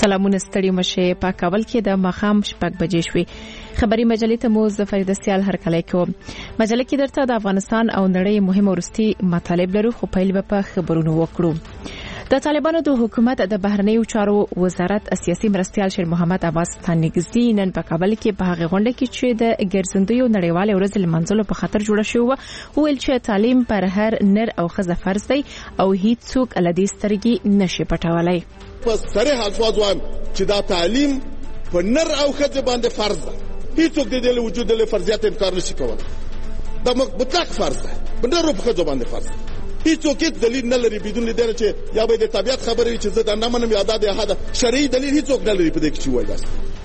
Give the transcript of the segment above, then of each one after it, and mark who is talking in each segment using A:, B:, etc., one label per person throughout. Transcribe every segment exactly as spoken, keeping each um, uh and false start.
A: سلامونه ستړي مشه په کابل کې د مخام شپږ بجې شوې. خبري مجلې ته مو ظفر دستیال هرکلی کوم. مجلې کې درته د افغانستان او نړۍ مهم ورستي مطالب لرو، خو پیل به په خبرونو وکړو. د طالبانو د حکومت د بهرنیو چارو وزارت سیاسي مرستیال شیر محمد عباس ستانکزي نن په کابل کې په هغه غونډه کې چې د ګرځندوی نړیوال ورځ لمانځلو په خاطر جوړه شوې و ویل چې تعلیم پر هر نر او ښځه فرض دی او هیڅ څوک له دې سترګې نشي پټولای.
B: په صریح الفاظ وایم چې دا تعلیم په نر او ښځه باندې فرض ده. هیڅوک د دې وجود له فرضیت انکار نشي کولای. دا مطلق فرض ده. په نر او ښځه باندې فرض ده. هیڅوک هیڅ دلیل نه لري بدون لیدل چې یا به د طبيعت خبرې چې زه دا نه منم یا دا د احد شرعي دلیل هیڅوک نه لري په دې کې چې وایي.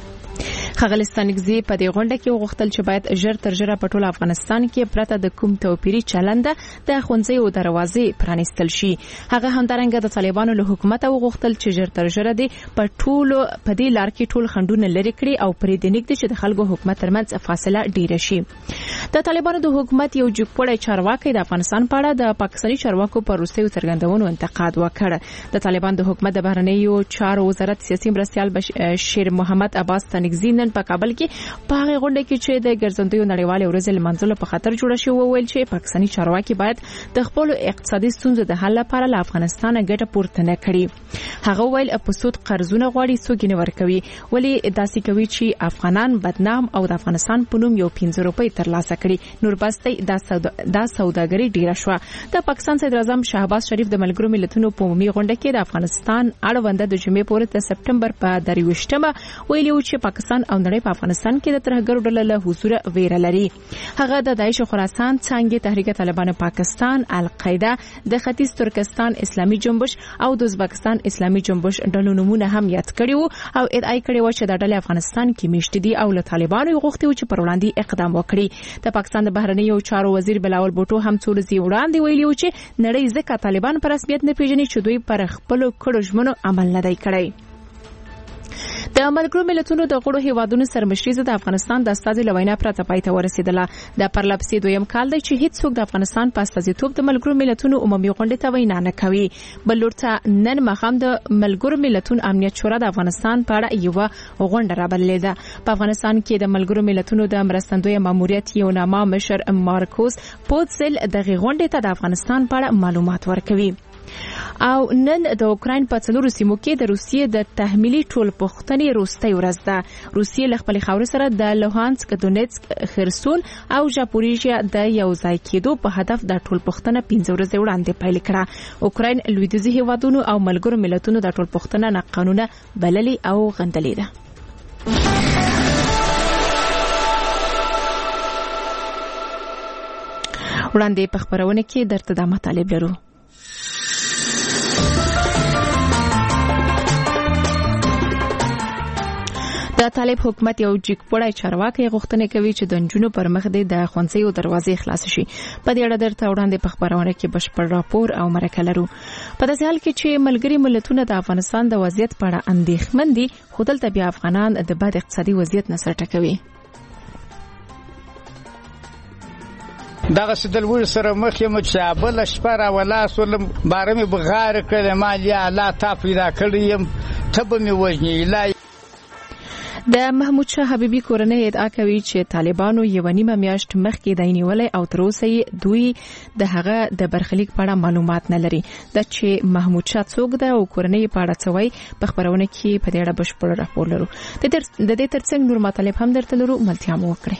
A: ښاغلی ستانکزي په دې غونډه کې وغوښتل چې باید ژر تر ژره په ټول افغانستان کې پرته د کوم توپیري چلند د ښوونځیو دروازې پرانیستل شي. هغه همدارنګه د طالبانو له حکومت وغوښتل چې ژر تر ژره دې په ټول په دې لار کې ټول خنډونه لري کړي او پرې د نګد چې د خلکو حکومت ترمنځ فاصله ډیره شي. د طالبانو د حکومت یو جګپوړی چارواکي د افغانستان په اړه د پاکستاني چارواکو پر روسي څرګندونو انتقاد وکړ. د طالبان د حکومت د بهرنیو چارو وزارت سیاسي مرستیال شیر محمد عباس ستانکزي نن په کابل کې په هغه غونډه کې چې د ګرځندوی نړیوال ورځ لمانځلو په خاطر جوړه شوې ویل چې پاکستاني چارواکي باید د خپل اقتصادي ستونزو د حل لپاره له افغانستان ګټه پورته نه کړي. هغه ویل په سود قرضونه غواړي څوک نه ورکوي، ولی داسې کوي چې افغانان بدنام او د افغانستان په نوم یو پنځه روپۍ ترلاسه کړي. نور بسته دا سودا دا سوداګري ډیره شوه. د پاکستان صدر اعظم شهباز شریف د ملګرو ملتونو په عمومي غونډه کې د افغانستان اړوند د جمعې پورې د سپټمبر په درویشتمه ویلي و چې پاکستان او نړۍ په افغانستان کې د ترهګرو ډلو له حضور ویره لري. هغه د داعش خراسان څنګه تحریک طالبان پاکستان، القاعده، د ختیځ ترکستان اسلامي جنبش او د ازبکستان اسلامي جنبش ډلو نمونه هم یاد کړي او ادعا کړې و چې د ډلې افغانستان کې میشت دي او له طالبانو غوښتي و چې پر وړاندې اقدام وکړي. د پاکستان د بهرنیو چارو وزیر بلاول بوټو هم څو ورځې وړاندې ویلي و چې نړۍ ځکه طالبان په رسمیت نه پیژني چې دوی پر خپل کړو ژمنو عمل نه دی کړی. د ملګرو ملتونو د غړو هیوادونو سرمشري د افغانستان د استازي لوینا پرته پای ته ورسیدله. د پرلپسې دویم کال دی چې هیڅ څوک د افغانستان په استازیتوب د ملګرو ملتونو عمومي غونډې ته وینا نه کوي. بل لورته نن مخام د ملګرو ملتونو امنیت شورا د افغانستان په اړه یو غونډه رابللې ده. په افغانستان کې د ملګرو ملتونو د مرستندوی ماموریت یو نامه مشر مارکوس پوتسل د غونډې ته د افغانستان په اړه معلومات ورکوي. او نن د اوکراین په څلورو سیمو کې د روسیې د تحمیلي ټولپوښتنې وروستۍ ورځ ده. روسیې له خپلې خاورې سره د لوهانسک، دونیتسک، خرسون او ژاپوریژیا د یو ځای کېدو په هدف د ټولپوښتنه پنځه ورځې وړاندې پیل کړه. اوکراین لویدیځي هیوادونو او ملګرو ملتونو د ټولپوښتنه ناقانونه بللې او غندلې ده. وړاندې په خبرونه کې درته د مطالب لرو. د طالب حکومت یو جګپوړی چارواکي غوښتنه کوي چې د نجونو پر مخ د ښوونځیو دروازې خلاص شي. په دې اړه درته وړاندې په خبرونه کې بشپړ راپور او مرکه لرو. په داسې حال کې چې ملګري ملتونه د افغانستان د وضعیت په اړه اندېښمن دي، خو دلته بیا افغانان د بد اقتصادي وضعیت نه سر ټکوي.
C: دغه سدلور سره مخ یم چې بل شپه را ولا سولم بارمه بغار کړه مالیا لا تا پیدا کړیم تب می وژنی لا.
A: د محمود شاه حبیبي کورنۍ ادعا کوي چې طالبانو یو نیمه میاشت مخکې د نیولې او تر اوسه دوی د هغه د برخلیک په اړه معلومات نه لري. د چې محمود شاه څوک ده او کورنۍ په اړه څه وایي په خبرونه کې په دې اړه بشپړ راپور لرو. د دې ترڅنګ نور مطالب هم درته لرو، ملتیا مو وکړئ.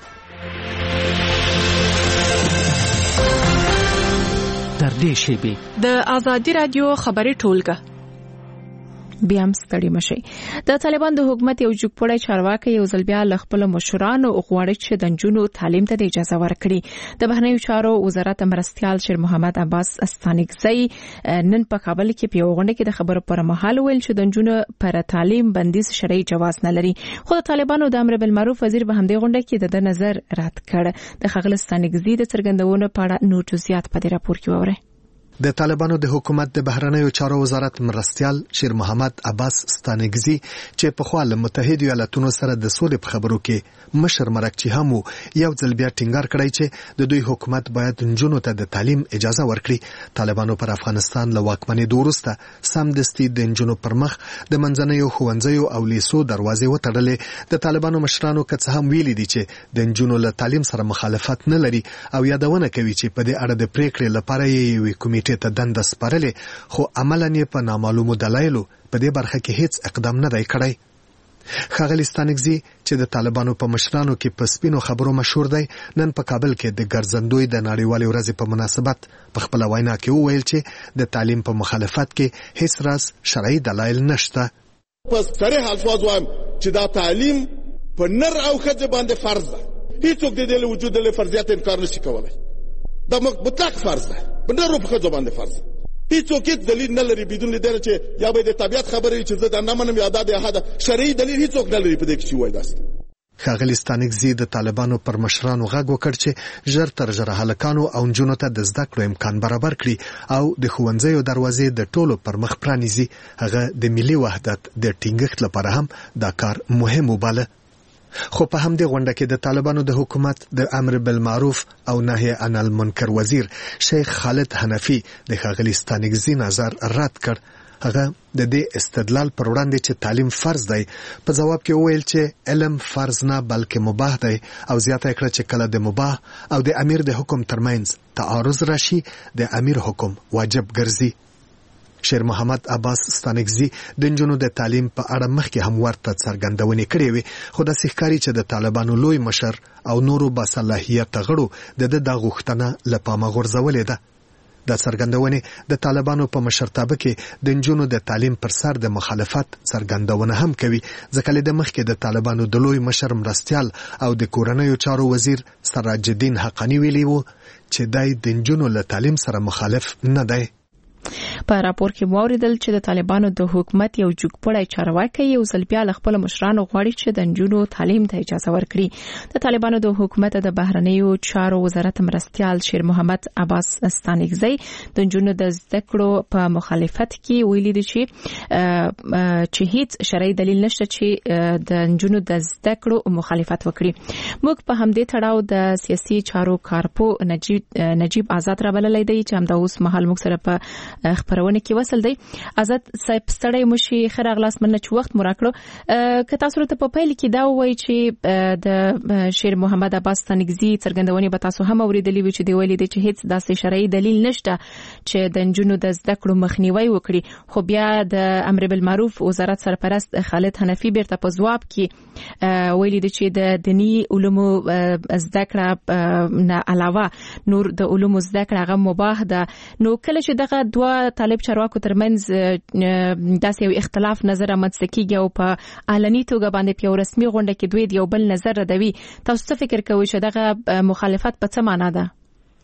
D: در دې شیبې
A: د آزادي رادیو خبري ټولګه بیا هم ستړي مشي. د طالبان د حکومت یو جګپوړی چارواکي یو ځل بیا له خپل مشرانو غواړي چې د نجونو تعلیم ته اجازه ورکړي. د بهرنیو چارو وزارت مرستیال شیر محمد عباس ستانکزي نن په کابل کې په غونډه کې د خبرو پر مهال ویل چې د نجونو پر تعلیم بندیز شرعي جواز نه لري. خو د طالبانو د امر بالمعروف وزیر به هم د غونډه کې د نظر رد کړ. د خغل ستانکزي د څرګندونو په اړه نور جزئیات په دې راپور کې وره.
E: د طالبانو د حکومت د بهرنیو چارو وزارت مرستیال شیر محمد عباس ستانګزي چې په خوا له متحده ایالاتونو سره د سولې په خبرو کې مشر مرکچی هم یو ځل بیا ټینګار کړی چې د دوی حکومت باید نجونو ته د تعلیم اجازه ورکړي. طالبانو پر افغانستان له واکمنۍ وروسته سمدستي د نجونو پر مخ د منځنیو ښوونځیو او لیسو دروازې وتړلې. د طالبانو مشرانو که څه هم ویلي دي چې د نجونو له تعلیم سره مخالفت نه لري او یادونه کوي چې په دې اړه د پریکړې لپاره یې کمیټې ته دنده سپارلې، خو عملاً یې په نامعلومو دلایلو په دې برخه کې هیڅ اقدام نه دی کړی. ښاغلي ستانکزي چې د طالبانو په مشرانو کې په سپینو خبرو مشهور دی، نن په کابل کې د ګرځندوی د نړیوالې ورځې په مناسبت په خپله وینا کې وویل چې د تعلیم په مخالفت کې هیڅ راز شرعي دلایل نشته.
B: په صریح الفاظ وایم چې دا تعلیم په نر او ښځې باندې فرض ده. هیڅوک د دې له وجود له فرضیت انکار نشي کولی. دا مطلق فرض ده. په نر او ښځو باندې فرض ده. هیڅوک هیڅ دلیل نه لري بدون له دې چې یا به د طبیعت خبرې چې زه دا نه منم یا دا د احد شرعي دلیل هیڅوک نه لري په دې کې چې وایي داسې.
E: ښاغلي ستانکزي د طالبانو پر مشرانو غږ وکړ چې ژر تر ژره هلکانو او نجونو ته د زده کړو امکان برابر کړي او د ښوونځیو دروازې د ټولو پر مخ پرانیزي. هغه د ملي وحدت د ټینګښت لپاره هم دا کار مهم وباله. خو په همدې غونډه کې د طالبانو د حکومت د امر بالمعروف او نهي عن المنکر وزیر شیخ خالد حنفي د ښاغلي ستانکزي نظر رد کړ. هغه د دې استدلال پر وړاندې چې تعلیم فرض دی په جواب کې وویل چې علم فرض نه بلکې مباح دی او زیاته کړه چې کله د مباح او د امیر د حکم ترمنځ تعارض راشي د امیر حکم واجب ګرځي. شیر محمد عباس ستانکزي د نجونو د تعلیم په اړه مخکې هم ورته څرګندونې کړې وې، خو داسې ښکاري چې د طالبانو لوی مشر او نورو باصلاحیته غړو د ده دا غوښتنه له پامه غورځولې ده. دا څرګندونې د طالبانو په مشرتابه کې د نجونو د تعلیم پر سر د مخالفت څرګندونه هم کوي، ځکه له مخکې د طالبانو د لوی مشر مرستیال او د کورنیو چارو وزیر سراج الدین حقانی ویلي وو چې دای د نجونو له تعلیم سره مخالف نه دی.
A: په راپور کې موریدل چې د طالبانو د حکومت یو جګپړی چارواکي یو ځل بیا خپل مشرانو غواړي چې د نجونو تعلیم ته اجازه ورکړي. د طالبانو د حکومت د بهرنیو چارو وزارت مرستیال شیر محمد عباس ستانکزي د نجونو د زده کړو په مخالفت کې ویلي دي چې چې هیڅ شرعي دلیل نشته چې د نجونو د زده کړو مخالفت وکړي. موږ په همدې تړاو د سیاسي چارو کارپو نجیب نجیب آزاد را بللای دی چې همدا اوس مهال موږ سره په خبرونه کې وصل دی. آزاد صاحب ستړی مشي خیر اغلاس مننه چې وخت مو راکړو. که تاسو ته په پیل کې دا وایي چې د شیر محمد عباس ستانکزي څرګندونې به تاسو هم اوریدلې وي چې دی ویلي دی چې هیڅ داسې شرعي دلیل نشته چې د نجونو د زده کړو مخنیوي وکړي، خو بیا د امر بالمعروف وزارت سرپرست خالد حنفي بیرته په ځواب کې ویلي دی چې د دینی علومو زده کړه نه علاوه نور د علومو زده کړه هغه مباح ده. نو کله چې دغه دوه طالب چارواکو ترمنځ داسې یو اختلاف نظر رامنځته کیږي او په علني توګه باندې په یو رسمي غونډه کې دوی یو بل نظر ردوي، تاسو څه فکر کوئ چې دغه مخالفت په څه معنا ده؟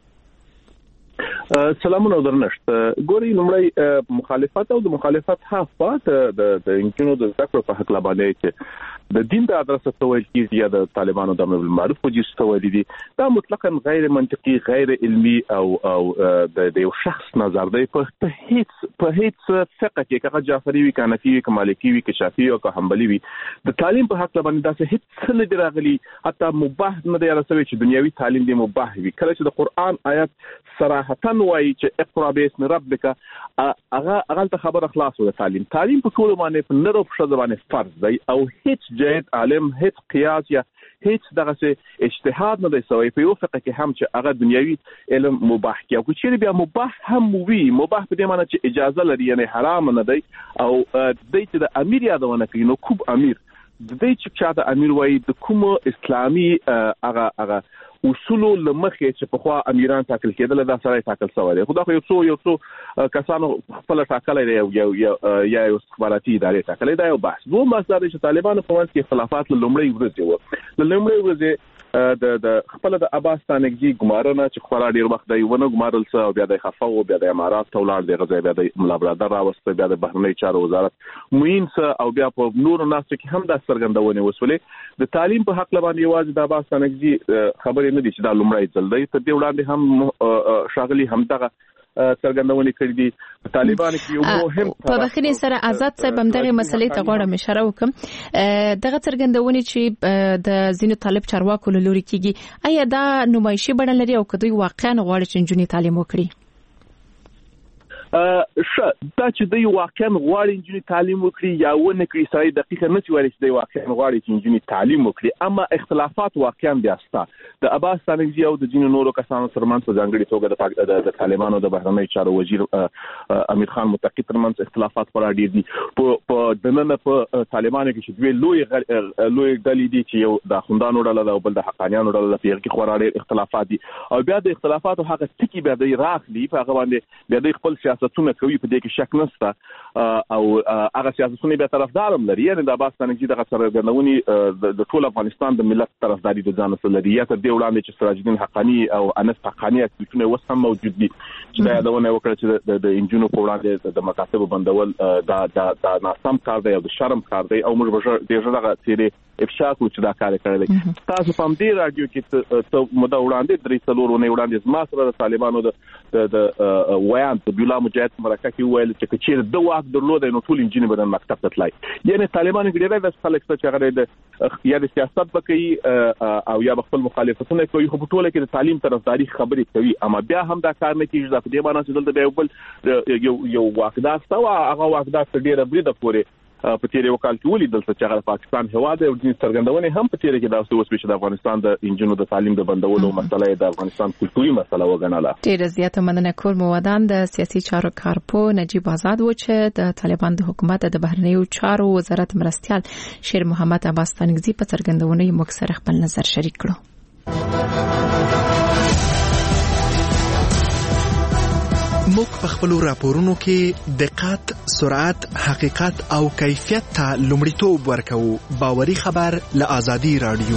F: سلامونه درنښت. ګوري لومړی مخالفت او د مخالفت حافظ د د انجنونو د زده کړو په حق لبانې چې د دین د ادرسه تویل کیږي یا د طالبانو د امر بالمعروف په جس تویل دي، دا مطلقاً غیر منطقي، غیر علمي او او د یو شخص نظر دی. په هیڅ په هیڅ فقه کې که جعفری وي، کانفی وي، مالکی وي، شافعي او که حنبلی وي، د تعلیم په حق لبانې داسې هیڅ څه نه دی راغلي، حتی مباح نه دی راځي چې دنیوي تعلیم دی مباح وي. کله چې د قرآن آیات صراحتاً وایي چې اقرا باسم ربک، هغه هغه ته خبره خلاصو د تعلیم تعلیم په ټول باندې په نرو په شذ باندې فرض دی او هیڅ جهت عالم هیڅ قیاس یا هیڅ دغه څه اجتهاد نه دی سوی په یو فقه کې هم چې هغه دنیوي علم مباح کی او چې بیا مباح هم وي. مباح په دې معنی چې اجازه لري، یعنی حرام نه دی. او د دې چې د امیر یادونه کوي، نو کوم امیر د دې چې چا د امیر وایي د کوم اسلامي هغه هغه اصول لمخې چې په خوا امیران ټاکل کېدل، دا سره ټاکل شوی دی. خو دا یو څو یو څو کسانو خپل ټاکل دی یو یو یا یو استخباراتي ادارې ټاکل دی. یو بحث دوه مسله دی چې طالبانو په منځ کې اختلافات لومړی ورځ و لومړی ورځ د د خپل د عباس ستانکزي ګمارنه چې خورا ډیر وخت دی ونه ګمارل څه او بیا د خفه او بیا د امارات ته ولاړ دی، غزا بیا د ملا برادر راوسته، بیا د بهرنی چارو وزارت موین څه او بیا په نور ناس کې هم د څرګندونې وسولې. د تعلیم په حق لبان یوازې د عباس ستانکزي خبرې نه دي چې دا لومړی ځل دی، تر دې وړاندې هم شاغلي همدغه څرګندونې کړې دي. طالبان کې یو مهم
A: په بخښنې سره آزاد صاحب هم دغه مسلې ته غواړم اشاره وکم. دغه څرګندونې چې د ځینو طالب چارواکو له لوري کېږي آیا دا نمایشي بڼه لري او که دوی واقعا غواړي چې نجونې تعلیم وکړي؟
F: ښه دا چې دوی واقعا غواړي نجونې تعلیم وکړي یا ونه کړي سړی دقیقه نه شي ویلی چې دوی واقعا غواړي چې نجونې تعلیم وکړي، اما اختلافات واقعا بیا شته. د عباس ستانکزي او د ځینو نورو کسانو ترمنځ په ځانګړې توګه د طالبانو د بهرنیو چارو وزیر امیر خان متقي ترمنځ اختلافات خورا ډېر دي. په دننه په طالبانو کې چې دوی لوی لوی ډلې دي چې یو د اخوندانو ډله ده او بل د حقانیانو ډله ده، په هغې کې خورا ډېر اختلافات دي او بیا د اختلافاتو هغه ټکي بیا دوی راخلي، په هغه باندې بیا دوی خپل سیاستونه کوي، په دې کې شک نشته او هغه سیاستونه بیا طرفدار هم لري. یعنې د عباس ستانکزي دغه څرګندونې د ټول افغانستان د ملت طرفداري د ځان سره لري. یا تر دې وړاندې چې سراج الدین حقانی او انس حقانی اکټیویټونه اوس هم موجود دي چې دا یادونه وکړه چې د انجونو په وړاندې د مکاتبو بندول دا دا ناسم کار دی او د شرم کار دی او موږ به ډېر دغه تیرې افشا کړو چې دا کار کړی دی. تاسو په همدې راډیو کې څه موده وړاندې درې څلور اونۍ وړاندې زما سره د طالبانو د ویان د بیلا مجاهد مرکه کې وویل چې که چېرې ده واک درلودی نو ټول نجونې به نن مکتب ته تلای. یعنې طالبانو کې ډېری داسې خلک شته چې هغه یا د سیاست به کوي او یا به خپل مخالفتونه کوي، خو په ټوله کې د تعلیم طرفداري خبرې کوي، اما بیا هم دا کار نه کېږي. دا په دې معنی چې دلته بیا یو بل یو واکدار شته او هغه واکدار تر ډېره بریده پورې په تیرې یو کال کې ولیدل چې هغه د پاکستان هېواد دی او ځینې څرګندونې هم په تیرې کې دا اوس وشوې چې د افغانستان د انجونو د تعلیم د بندولو مسله یې د افغانستان کلتوري مسله وګڼله.
A: ډېره زیاته مننه. کور موادان د سیاسي چارو کارپو نجیب آزاد و چې د طالبان د حکومت د بهرنیو چارو وزارت مرستیال شیر محمد عباس ستانکزي په څرګندونې موږ سره خپل نظر شریک کړو.
E: موږ په خپل راپورونو کې دقت، سرعت، حقیقت او کیفیت ته لومړیتوب ورکوو. باوري خبر له آزادي رادیو.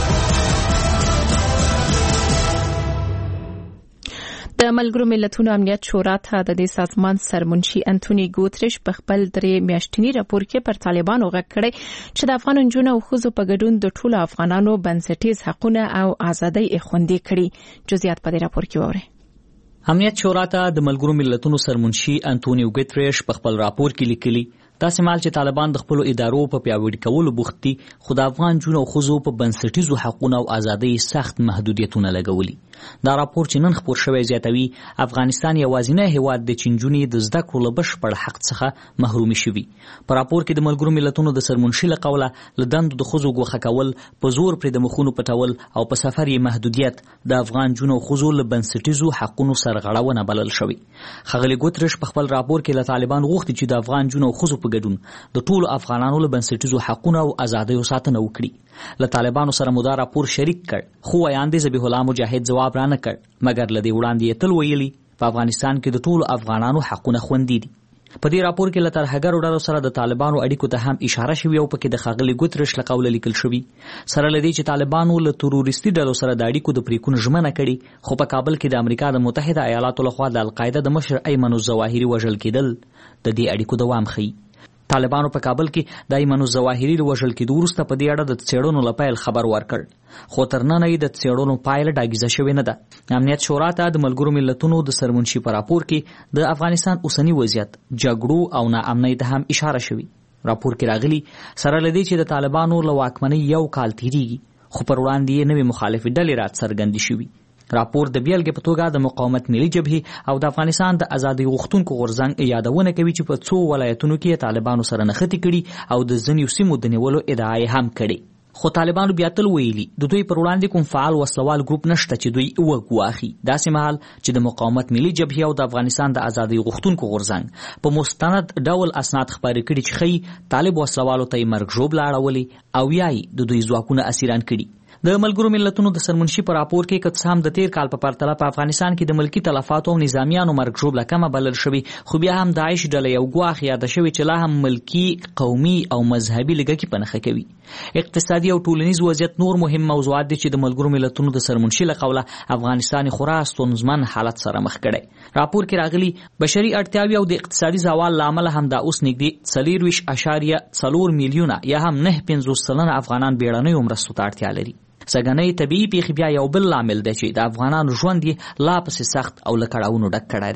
A: د ملګرو ملتونو امنیت شورا ته د دې سازمان سرمنشي انټونی ګوتریش په خپل درې میاشتني راپور کې پر طالبانو غږ کړی چې د افغان نجونو او ښځو په ګډون د ټولو افغانانو بنسټیز حقونه او ازادۍ خوندي کړي. جزئیات په دې راپور کې واورئ.
G: امنیت شورا ته د ملګرو ملتونو سرمنشي انټونی ګوتریش په خپل راپور کې لیکلي داسې مال چې طالبان د خپل ادارو په پیاوړي کولو بوخت دي، خو د افغان نجونو او ښځو په بنسټیزو حقوقو او ازادۍ سخت محدودیتونه لګولي. دا راپور چې نن خپور شوی زیاتوي افغانستان یوازینی هیواد دی چې نجونې د زده کړو له بشپړ حق څخه محرومي شوي. په راپور کې د ملګرو ملتونو د سرمنشي له قوله له دندو د ښځو ګوښه کول، په زور پرې د مخونو پټول او په سفر یې محدودیت د افغان نجونو او ښځو له بنسټیزو حقونو سرغړونه بلل شوی. ښاغلي ګوتریش په خپل راپور کې له طالبان غوښتي چې د افغان نجونو او ښځو په ګډون د ټولو افغانانو له بنسټیزو حقونو او ازادیو ساتنه وکړي. له طالبانو سره مو دا راپور شریک کړ، خو ویاندې ذبیح الله مجاهد ځواب رانه کړ، مګر له دې وړاندې یې تل ویلي په افغانستان کې د ټولو افغانانو حقونه خوندي دي. په دې راپور کې له ترهګرو ډلو سره د طالبانو اړیکو ته هم اشاره شوې او پکې د ښاغلي ګوتریش له قوله لیکل شوي سره له دې چې طالبانو له تروریستي ډلو سره د اړیکو د پریکون ژمنه کړې، خو په کابل کې د امریکا د متحده ایالاتو لخوا د القاعده د مشر ایمن الظواهري وژل کېدل د دې اړیکو دوام ښیي. طالبانو په کابل کې د ایمن الظواهري له وژل کېدو وروسته په دې اړه د څېړنو لپاره خبر ورکړ، خو تر ننه یې د څېړنو پایله ډاګیزه شوې نه ده. امنیت شورا ته د ملګرو ملتونو د سرمنشي په راپور کې د افغانستان اوسنی وضعیت، جګړو او ناامنۍ ته هم اشاره شوې. راپور کې راغلي سره له دې چې د طالبانو له واکمنۍ یو کال تیریږي، خو پر وړاندې یې نوې مخالفې ډلې راڅرګندې شوي. راپور د بیلګې په توګه د مقاومت ملي جبهې او د افغانستان د ازادۍ غوښتونکو غورځنګ یادونه کوي چې په څو ولایتونو کې طالبانو سره نښتې کړي او د ځینو سیمو د نیولو ادعا یې هم کړې. خو طالبانو بیا تل ویلي د دوی پر وړاندې کوم فعال وسلوال ګروپ نشته چې دوی وګواخي. داسې مهال چې د مقاومت ملي جبهې او د افغانستان د ازادۍ غوښتونکو غورځنګ په مستند ډول اسناد خپاره کړي چې ښیي طالب وسلوالو ته یې مرګ ژوبله اړولې او یا یې د دوی ځواکونه اسیران کړي. د ملګرو ملتونو د سرمنشي په راپور کې که څه هم د تیر کال په پرتله په افغانستان کې د ملکی تلفاتو او نظامیانو مرګ ژوبله کمه بلل شوې، خو بیا هم داعش ډله یو ګواښ یاده شوې چې لا هم ملکی، قومي او مذهبي لږکي په نښه کوي. اقتصادي او ټولنیز وضعیت نور مهم موضوعات دي چې د ملګرو ملتونو د سرمنشي له قوله افغانستان خورا ستونزمن حالت سره مخ کړی. راپور کې راغلي بشري اړتیاوې او د اقتصادي زوال له امله هم دا اوس نږدې څلورویشت اعشاریه څلور میلیونه یا هم نه پنځوس سلنه افغانان بیړنیو مرستو ته اړتیا لري. سګنۍ طبیعي پیښې بیا یو بل لامل دی چې د افغانانو ژوند یې لا پسې سخت او له کړاوونو ډک کړی دی.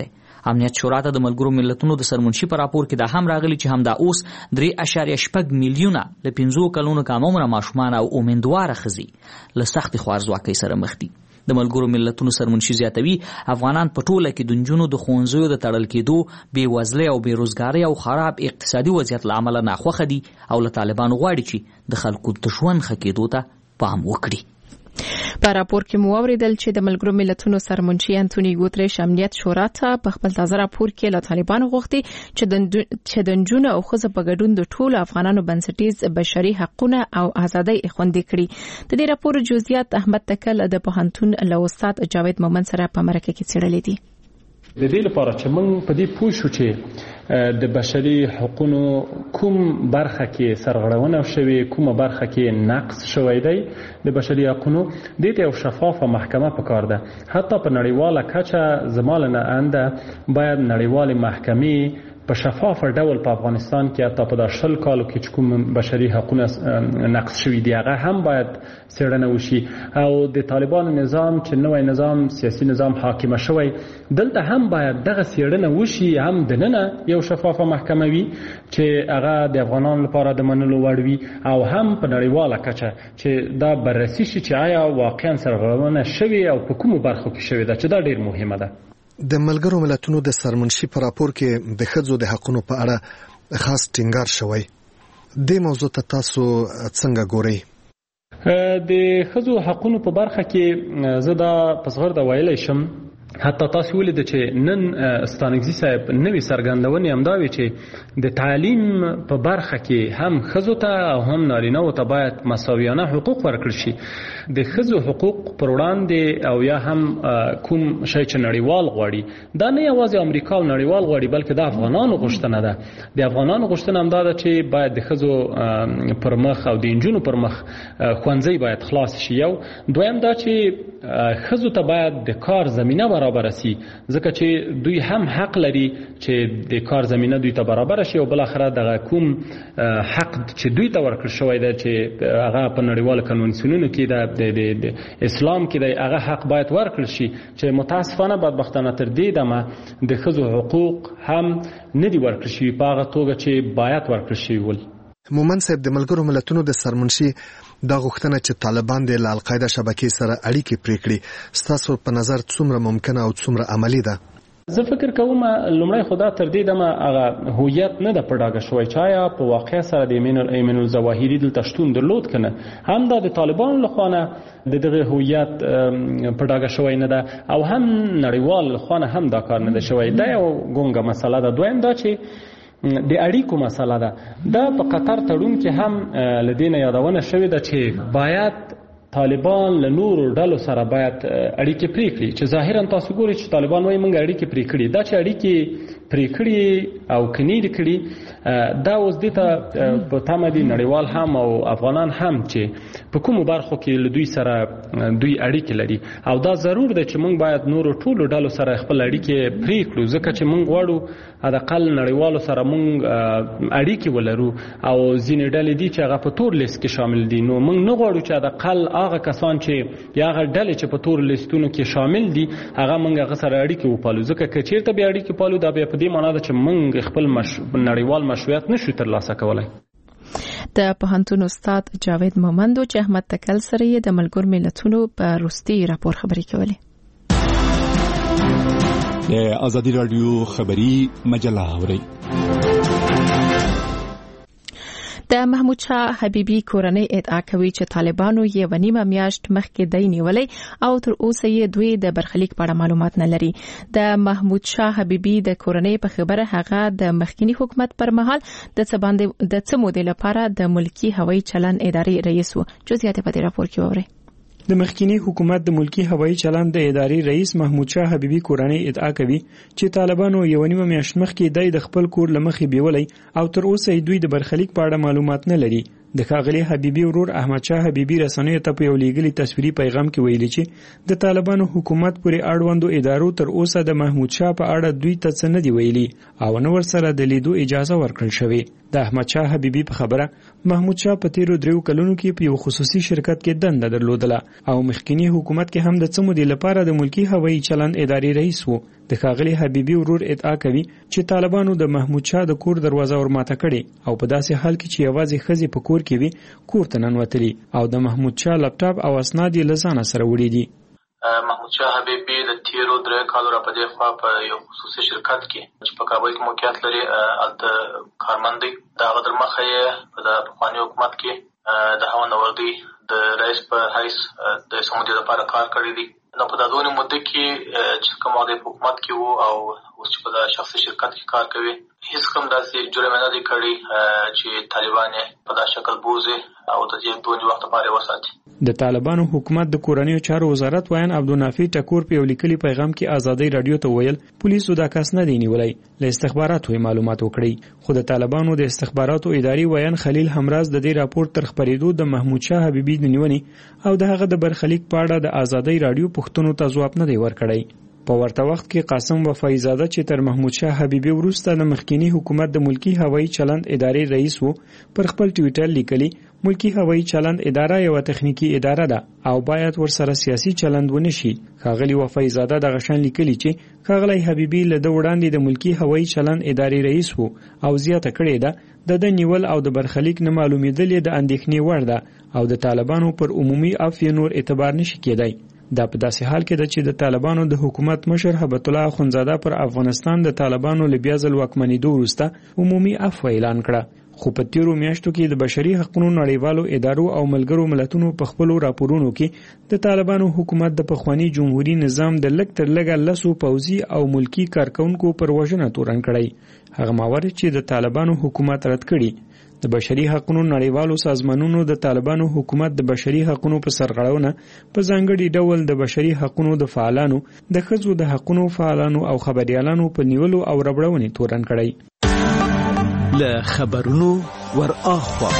G: امنیت شورا ته د ملګرو ملتونو د سرمنشي په راپور کې دا هم راغلی چې همدا اوس درې اشاریه شپږ میلیونه له پنځو کلونو کم عمره ماشومان او امیندواره ښځې له سختې خوارځواکۍ سره مخ دي. د ملګرو ملتونو سرمنشي زیاتوي افغانان په ټوله کې د نجونو د ښوونځیو د تړل کېدو، بېوزلۍ او بېروزګارۍ او خراب اقتصادي وضعیت له امله ناخوښه دي او له طالبانو غواړي چې د خلکو د ژوند ښه کېدو ته پام وکړي.
A: په راپور کې مو اوریدل چې د ملګرو ملتونو سرمنشي انټونی ګوتریش امنیت شورا ته په خپل تازه راپور کې له طالبانو غوښتي چې د نجونو او ښځو په ګډون د ټولو افغانانو بنسټیز بشري حقوقونه او ازادۍ خوندي کړي. د دې راپور جزئیات احمد تکل د پوهنتون له استاد جاوید مومند سره په مرکه کې څېړلې دي.
H: د دې لپاره چې موږ په دې پوه شو چې د بشري حقوقو کوم برخه کې سرغړونه شوې، کومه برخه کې نقص شوی دی د بشري حقوقو، دې ته یو شفافه محکمه پکار ده. حتی په نړیواله کچه زمال نه انده باید نړیوالې محکمې په شفاف ډول په افغانستان کې حتی په شل کالو کې چې کوم بشري حقوقونه نقص شوي دي هغه هم باید څېړنه وشي. او د طالبانو نظام چې نوی نظام سیاسي نظام حاکمه شوی دلته هم باید دغه څېړنه وشي، هم دننه یو شفافه محکمه وي چې هغه د افغانانو لپاره د منلو وړ وي، او هم په نړیواله کچه چې دا بررسي شي چې آیا واقعا سرغړونه شوې او په کومو برخو کې شوې ده، چې دا ډېر مهمه ده.
E: د ملګرو ملتونو د سرمنشي په راپور کې د ښځو د حقوقو په اړه خاص ټینګار شوی. د موضوع ته تاسو څنګه ګورئ؟
H: د ښځو حقوقو په برخه کې زه دا په زغرده ویلی شم، حتی تاسو ولید چې نن ستانګزي صاحب نوې سرګندونې هم دا وی چې د تعلیم په برخه کې هم ښځو ته او هم نارینه‌و ته باید مساویانه حقوق ورکړل شي. د ښځو حقوق پر وړاندې او یا هم کوم شی چې نړیوال غواړي، دا نه یوازې امریکا او نړیوال غواړي بلکې د افغانانو غوښتنه ده. د افغانانو غوښتنه هم دا ده چې باید د ښځو پر مخ او د نجونو پر مخ ښوونځي باید خلاص شي. یو دویم دا چې ښځو ته باید د کار زمینه برابر شي، ځکه چې دوی هم حق لري چې د کار زمینه دوی ته برابر شي، او بل اخره دغه کوم حق چې دوی ته ورکړل شوی دی چې هغه په نړیوالو کنونسیونونو کې د اسلام کې دی، هغه حق باید ورکړل شي چې متاسفانه بدبختانه تر دې دمه د ښځو حقوق هم نه دي ورکړل شوي په هغه توګه چې باید ورکړل شوي ول.
E: مومند صاحب، د ملګرو ملتونو د سرمنشي دا غوښتنه چې طالبان د القاعده شبکې سره اړیکې پرې کړي، ستاسو په نظر څومره ممکنه او څومره عملی ده؟
H: زه فکر کوم لومړی خو دا تر دې دمه هغه هویت نه ده په ډاګه شوی چې آیا په واقع سره د ایمن الظواهري دلته شتون درلود که نه. هم دا د طالبانو لخوا نه د دغه هویت په ډاګه شوی نه ده، او هم نړیوال لخوا نه هم دا کار نه ده شوی. دا یو ګونګه مسله ده. دویم دا چې د اړیکو مسله ده. دا په قطر تړون کې هم له دې نه یادونه شوې ده چې باید طالبان له نورو ډلو سره باید اړیکې پرې کړي، چې ظاهرا تاسو ګورئ چې طالبان وایي موږ اړیکې پرې کړي. دا چې اړیکې پرې کړي او کني دي کړي، دا اوس دې ته په تمه دي نړیوال هم او افغانان هم چې په کومو برخو کې له دوی سره دوی اړیکې لري، او دا ضرور دی چې موږ باید نورو ټولو ډلو سره خپل اړیکې پرې کړو، ځکه چې موږ غواړو حداقل نړیوالو سره موږ اړیکې ولرو، او ځینې ډلې دي چې هغه په تور لیست کې شامل دي. نو موږ نه غواړو چې حداقل هغه کسان چې یا هغه ډلې چې په تور لیستونو کې شامل دي هغه موږ هغه سره اړیکې وپالو، ځکه که چېرته بیا اړیکې پالو دا بیا په دې معنا ده چې موږ خپل مش... نړیوال مشروعیت نشو ترلاسه کولی.
A: د پوهنتون استاد جاوید مومند چې احمد تکل سره یې د ملګرو ملتونو په وروستي راپور خبرې کولې.
I: د ازادي رادیو خبری مجله اوري.
A: د محمود شاه حبیبي کورنۍ ادعا کوي چې طالبانو یې ونیمه میاشت مخکې دی نیولې او تر اوسه یې دوی د برخلیک په اړه معلومات نه لري. د محمود شاه حبیبي د کورنۍ په خبره هغه د مخکنی حکومت پر مهال د څه باندې د څه مودې لپاره د ملکی هوایي چلن ادارې رئیس و. جزئیات په دې راپور کې اورئ.
J: د مخکنی حکومت د ملکی هوایي چلن د ادارې رئیس محمود شاه حبیبي کورنۍ ادعا کوي چې طالبانو یو نیمه میاشت مخکې د خپل کور لمخې بیولې او تر اوسه دوی د برخلیک په اړه معلومات نه لري. د ښاغلي حبیبي ورور احمد شاه حبیبي رسنیو ته په یو لیږلي تصویري پیغام کې ویلي چې د طالبانو حکومت پورې اړوندو ادارو تر اوسه د محمود شاه په اړه دوی ته څه نه دي ویلي او نه ورسره د لیدو اجازه ورکړل شوې د احمد شاه حبیبي په خبره محمود شاه په تیرو دریو کلونو کې په یو خصوصي شرکت کې دنده درلودله او مخکینی حکومت کې هم د څه مودې لپاره د ملکی هوایي چلند ادارې رئیس و. د ښاغلي حبیبي ورور ادعا کوي چې طالبانو د محمود شاه د کور دروازه ورماته کړې او په داسې حال کې چې یوازې ښځې په کور کې وي کور ته ننوتلي او د محمود شاه لپټاپ او اسناد یې له ځانه سره وړي دي.
K: محمود شاه حبیبي د تیرو درې کالو را په دې خوا په یو خصوصي شرکت کې چې په کابل کې موقعیت لري هلته کارمند دی. د هغه تر مخه یې په د پخواني حکومت کې د هوا نوردي د رئیس په حیث د سمودي لپاره کار کړی دی. نو په دغه مدته کې چې کوم هغه په حکومت کې وو او اوس چې په د شخصي شرکت کې کار کوي هیڅ کوم داسې جرم نه دی کړی چې طالبان په دا شکل بوزي او د دې دوه وخت لپاره وساتي.
J: د طالبانو حکومت د کورنیو چارو وزارت ویان عبدالنافع ټکور په یو لیکلي پیغام کې ازادي رادیو ته ویل پولیسو دا کس نه دی نیولای له استخباراتو معلومات وکړي خو د طالبانو د استخباراتو اداري ویان خلیل همراز د دې راپور تر خبرېدو د محمود شاه حبیبي د نیونې او د هغه د برخلیک په اړه د ازادي رادیو پوښتنو ته ځواب نه دی ورکړی. په ورته وخت کې قاسم وفایزاده چې تر محمود شاه حبیبي وروسته د مخکینی حکومت د ملکی هوایي چلند ادارې رئیس وو پر خپل ټویټر لیکلي ملکی هوایي چلند اداره یو تخنیکی اداره ده او باید ورسره سیاسي چلند ونشي. ښاغلي وفایزاده د غشن لیکلي چې ښاغلی حبیبي له د وړاندې د ملکی هوایي چلند ادارې رئیس وو او زیاته کړې ده د د نیول او د برخلیک نه معلومېدل د اندېښنې وړ ده او د طالبانو پر عمومي عفو نور اعتبار نشي کېدای. دا په داسې حال کې ده چې د طالبانو د حکومت مشر هبت الله اخونزاده پر افغانستان د طالبانو له بیا ځل واکمنېدو وروسته عمومي عفو اعلان کړه خو په تیرو میاشتو کې د بشري حقوقو نړیوالو ادارو او ملګرو ملتونو په خپلو راپورونو کې د طالبانو حکومت د پخوانی جمهوریت نظام د لږ تر لږه لسو پوځي او ملکی کارکونکو پر وژنه تورن کړی. هغه موارد چې د طالبانو حکومت رد کړي د بشري حقوقو نړیوالو سازمانونو د طالبانو حکومت د بشري حقوقو په سرغړونه په ځانګړي ډول د بشري حقوقو د فعالانو د ښځو د حقوقو فعالانو او خبريالانو په نیولو او ربړونې تورن کړی.
D: له خبرونو ور اخوا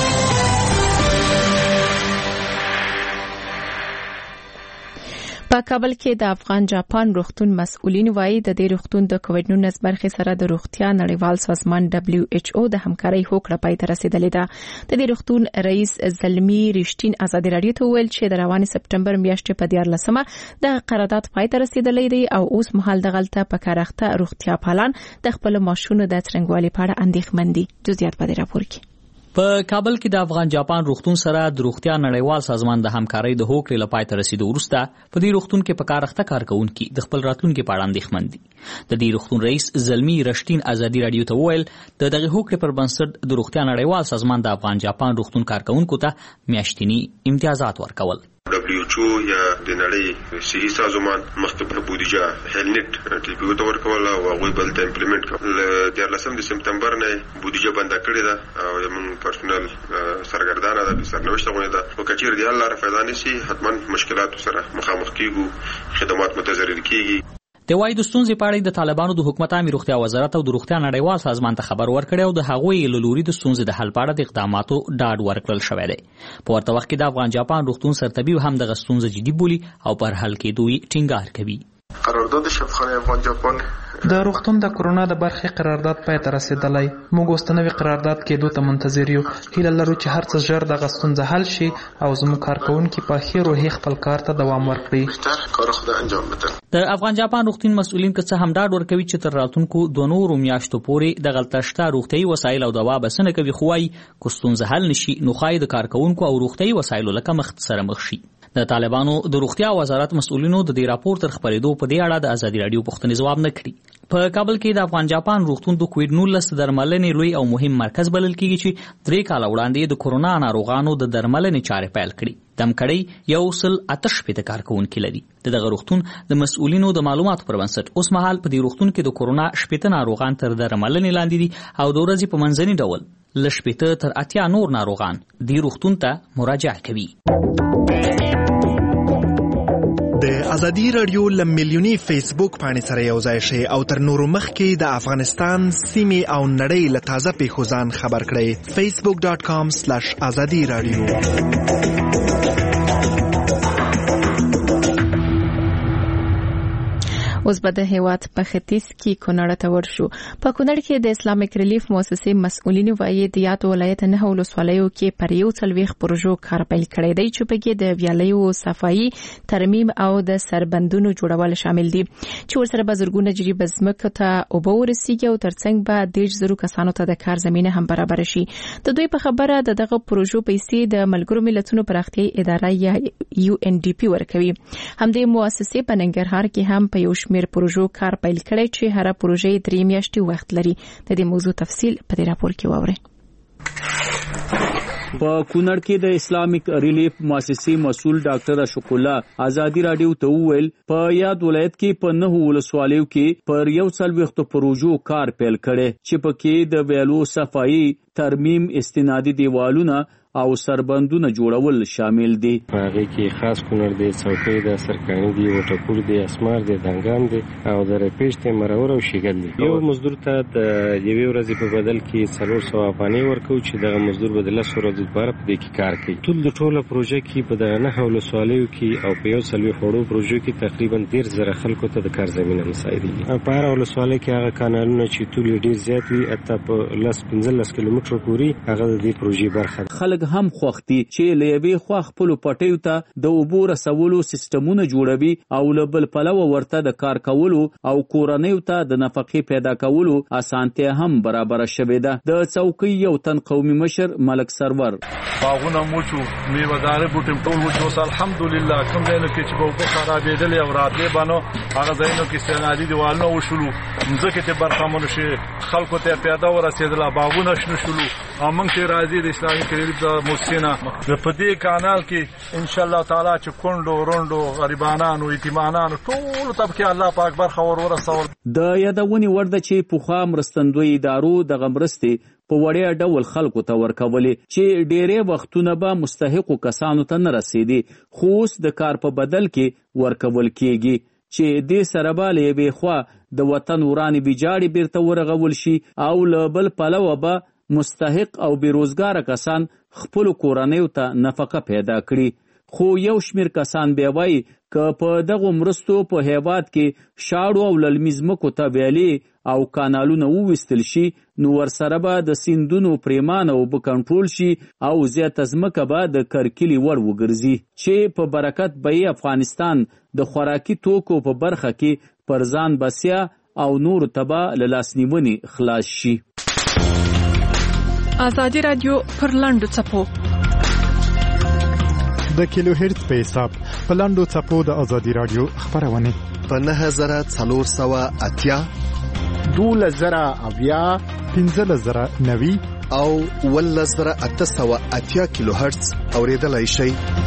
A: په کابل کې د افغان جاپان روغتون مسؤلین وایي د دې روغتون د کووډ نولس برخې سره د روغتیا نړیوال سازمان دبليو ایچ او د همکارۍ هوکړه پای ته رسیدلې ده. د دې روغتون رئیس زلمی رښتین ازادي رادیو ته ویل چې د رواني سپټمبر میاشتې په دیارلسمه د قرارداد پای ته رسیدلې دی او اوس مهال دغلته په کارخته روغتیا پالان د خپل ماشونو د څرنګوالي په اړه اندېښمن دي. جزئیات په دې راپور کې.
G: په کابل کې د افغان جاپان روغتون سره د روغتیا نړیوال سازمان د همکارۍ د هوکړې لپاره تر رسیدو وروسته په دې روغتون کې په کارخته کارکونکي د خپل راتلونکي په اړه اندېښمن دي. د دې روغتون رئیس زلمی رښتین ازادي رادیو ته وویل د دغه هوکړې پر بنسټ د روغتیا نړیوال سازمان د افغان جاپان روغتون کارکونکو ته میاشتني امتیازات ورکول.
L: دبليو ایچ او یا د نړۍ صحي سازمان مخکې بودیجه هلنت ټي پی او ته ورکول او هغه بل ته امپلیمنٹ کړل. د دیارلسم د سپټمبر نه بودیجه بند کړې ده او موږ پرسونل سرګردانه ده په سرنوشت غوښنه ده او کچیر دی الله رفضاني سي حتما مشکلات سره مخامخ کیږي خدمات متضرر کیږي.
G: د وای د ستونزې په اړه د طالبانو د حکومت عامه روغتیا وزارت او د روغتیا نړیوال سازمان ته خبر ورکړی او د هغوی له لوري د ستونزې د حل په اړه د اقداماتو ډاډ ورکړل شوی دی. په ورته وخت کې د افغان جاپان روغتون سرطبیب هم دغه ستونزه جدي بولي او پر حل کېدو یې ټینګار کوي.
M: قرارداد شفاخانه افغان جاپان د روغتون د کرونا د برخې قرارداد پای ته رسیدلی. موږ اوس د نوي قرارداد کېدو ته منتظر یو. هیله لرو چې هر څه ژر دغه ستونزه حل شي او زموږ کارکوونکي په ښې روحیې خپل کار ته دوام ورکړي.
G: د افغان جاپان روغتون مسؤلین که څه هم ډاډ ورکوي چې تر راتلونکو دوه نورو میاشتو پورې دغلته شته روغتیایي وسایل او دوا بسنه کوي، خو وايي که ستونزه حل نشي نو ښایي د کارکوونکو او روغتیایي وسایلو له کمښت سره مخ شي. د طالبانو د روغتیا وزارت مسؤلینو د دې راپور تر خبرېدو په دې اړه د ازادي رادیو پوښتنې ځواب نه کړي. په کابل کې د افغان جاپان روغتون د کووډ نولس درملنې لوی او مهم مرکز بلل کېږي چې درې کاله وړاندې د کورونا ناروغانو د درملنې چارې پیل کړي. دم کړی یو سل اتش پېته کارکوونکي لري. د دغه روغتون د مسؤلینو د معلوماتو پر بنسټ اوس مهال په دې روغتون کې د کورونا شپېته ناروغان تر درملنې لاندې دي او د ورځې په منځني ډول له شپېته تر اتیا نور ناروغان دې روغتون ته مراجعه کوي.
E: د
N: ازادي رادیو له میلیوني فیسبوک پاڼې سره یو ځای شي او تر نورو مخکې د افغانستان سیمې او نړۍ له تازه پیښو ځان خبر کړئ. فیسبوک ډاٹ کام سلیش ازادي رادیو.
A: اوس به د هیواد په ختیځ کې کونړ ته ورشو. په کونړ کې د اسلامیک ریلیف مؤسسې مسؤلین وایي د یاد ولایت نه ولسوالیو کې پر یو څلويخ پروژو کار پیل کړی دی چې پکې د ویالیو صفایي، ترمیم او د سربندونو جوړول شامل دي چې ورسره به زرګونه جری بزمکه ته اوبه ورسیږي او ترڅنګ به د زرو کسانو ته د کار زمينه هم برابر شي. د دوی په خبره د دغه پروژو پیسې د ملګرو ملتونو پراختیايي اداره یا یو ان ډي پی ورکوي. همدې مؤسسې په ننګرهار کې هم په یو میر پروژو کار پیل کړی چې هر پروژې درې میاشتې وخت لري. د دې موضوع تفصیل په دې راپور کې واورئ.
O: په کونړ کې د اسلامیک ریلیف مؤسسې مسؤل ډاکټر اشوق الله ازادي رادیو ته وویل په یاد ولایت کې په نه ولسوالیو کې پر یو څلويخ پروژو کار پیل کړي چې پکې د ویالو صفایي، ترمیم، استنادي دیوالونه او سربندونه جوړول شامل دي.
P: هغه کې خاص کونړ دی، څوکۍ د سرکاني دی، وټپور دی، اسمار دی، دنګان دی او د رپېشته مرور او شیګل دی. یو مزدور ته د یوې ورځې په بدل کې څلور سوه افغانۍ ورکو چې دغه مزدور به د لس ورځو لپاره په دې کې کار کوي. ټول د ټوله پروژه کې په دغه نهه ولسوالیو کې او په یو څلوېښت وړو پروژو کې تقریبا ډېر زره خلکو ته د کار زمینه مساعدېږي. په هره ولسوالۍ کې هغه کانالونه چې ټول ډېر زیات وي، حتی په لس پنځلس کیلومتره پورې هغه د دې پروژې برخه ده.
O: خلک هم خوختي چې له یوې خوا خپل پټیو ته د اوبو رسولو سیستمونه جوړوي او له بل پلوه ورته د کار کولو او کورنیو ته د نفقې پیدا کولو اسانتیا هم برابر شوې ده. د څوکۍ یو تن قومي مشر ملک سرور
Q: باغونه موچو میوه‌دار بوټم ټول وچو الحمدلله کوم ځای کې چې په خرابېدل او راتلې بانو هغه ځایونو کې استنادي دیوالونه وشلو مځکه ته برخمن شي، خلکو ته پیدا ورسېدل، باغونه شنو شلو. موږ چې راځي د اسلامي ریلیف د موسسینا د پدې کانال کې ان شاء الله تعالی چې کندو روندو غریبانو یتیمانو ټول طبقه الله پاک برخه ور ورسول.
O: د یادونی ورده چې پوخا مرستندوی ادارو د غمرستي په وړیا ډول خلکو ته ورکولې چې ډېرې وختونه به مستحقو کسانو ته نه رسیدي، خو اوس د کار په بدل کې ورکول کېږي چې دې سره به له یوې خوا د وطن ورانې بیجاړې بیرته ورغول شي او له بل پلوه به مستحق او بیروزګار کسان خپل کورنیو ته نفقه پیدا کړي. خو یو شمیر کسان بیا وایي که په دغه مرستو په هیواد کې شاړو او للمي ځمکو ته ویالې او کانالونه وویستل شي نو ورسره به د سیندونو پریمانه اوبه کنټرول شي او زیاته ځمکه به د کرکلي وړ وګرځي چې په برکت به افغانستان د خوراکي توکو په برخه کې پر ځان بسیا او نور تبا له لاسنیونې خلاص شي.
R: ازادي رادیو پر لاندو چپو
S: د کیلو هرتز په حساب په لاندو چپو د ازادي رادیو خبرونه
E: په نه زره څلور سوه اتیا،
T: دوله زره اویا،
S: پنځله زره نوي
E: او اوله زره اته سوه اتیا کیلو هرتز اوریدلای شئ.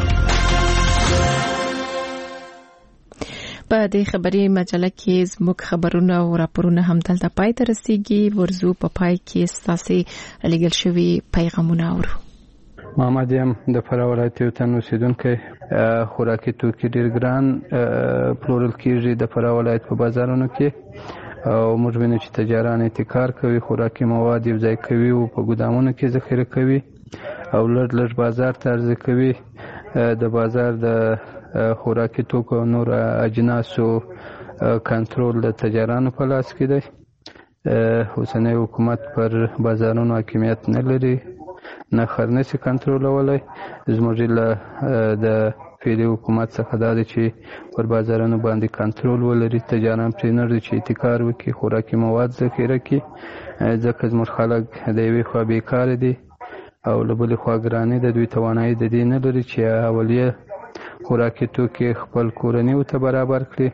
A: په دې خبري مجله کې زموږ خبرونه او راپورونه هم دلته پای ته رسیږي. ورزو په پای کې ستاسو لګل شوی پیغامونه اورو.
U: محمد یم د فراه ولایت یو تن اوسیدونکی. خوراکي توکي ډېر ګران پلورل کېږي د فراه ولایت په بازارونو کې او موږ وینو چې تجاران احتکار کوي، خوراکي مواد یو ځای کوي او په ګودامونو کې ذخیره کوي او لږ لږ بازار ته عرضه کوي. د بازار د خوراکي توکو او نور اجناسو کنټرول د تجارانو په لاس کې دی. اوسنی حکومت پر بازارونو حاکمیت نه لري، نه خرنسي کنټرولولی. زموږ له د فعلي حکومت څخه دا دی چې پر بازارونو باندې کنټرول ولري، تجاران پرې نه ږدي چې احتکار وکړي، خوراکي مواد ذخیره کړي، ځکه زموږ خلک د یوې خوا بیکاره دي او له بلې خوا ګرانې د دوی توانایي د دې نه لري چې اولیه خوراکي توکي خپل کورنیو ته برابر کړي.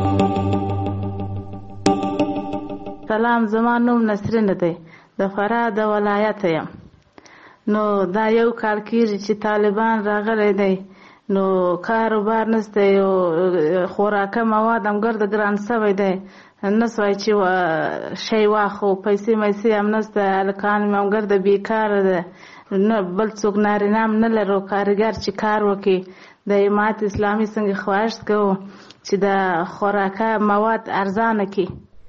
V: سلام، زما نوم نسرین دی، د فراه د ولایت یم. نو دا یو کال کېږي چې طالبان راغلی دی، نو کاروبار نشته، یو خوراکه مواد هم ګرد ګران سوی دی، نسوای چې شی واخو، پیسې میسې هم نشته، هلکان مې هم ګرده بیکاره ده، بل څوک نارینه هم نه لرو کارګر چې کار وکړي. د جماعت اسلامي څنګه خواهش کوو چې د خوراکه مواد ارزانه کړي.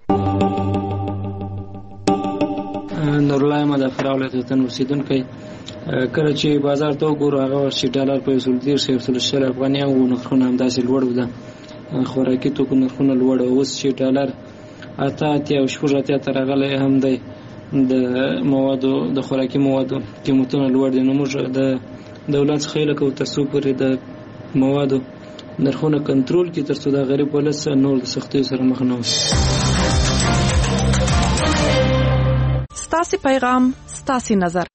B: نورالله احمد افرا ولایت وطن اوسیدونکی. کله چې بازار ته وګورو هغه وخت چې ډالر په یو سل دېرش یو سل شل افغانۍ وو، نرخونه همداسې لوړ وو. د خوراکي توکو نرخونه لوړ وو. اوس چې ډالر اته اتیا او شپږ اتیا ته راغلی هم دی، د موادو د خوراکي موادو قیمتونه لوړ دي. نو موږ د دولت څخه هیله کوو تر څو پورې د موادو نرخونه کنټرول کړي، تر څو د غریب ولس نور د سختیو سره مخ نه وشي.
R: ستاسې پیغام ستاسې نظر.